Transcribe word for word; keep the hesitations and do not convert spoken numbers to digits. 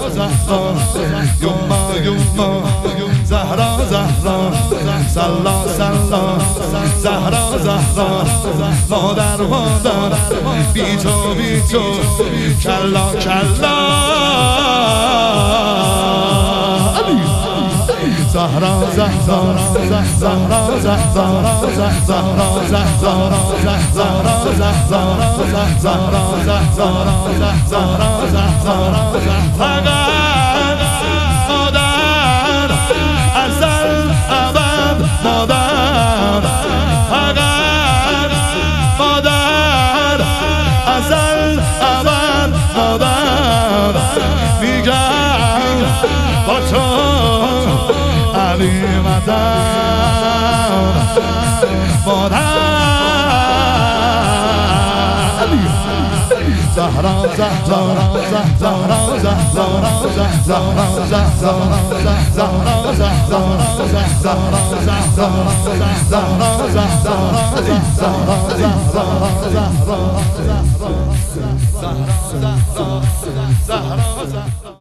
زهرا یما یما زهرا زهرا سلا سلا زهرا زهرا مادر مادر بی تو بی تو کلا کلا زهرا زهرا زهرا زهرا زهرا زهرا زهرا زهرا زهرا زهرا زهرا زهرا فقط مادر ازل ابد مادر فقط مادر ازل ابد مادر میگم با تو علی مدن مادر زهرا زهرا زهرا زهرا زهرا زهرا زهرا زهرا زهرا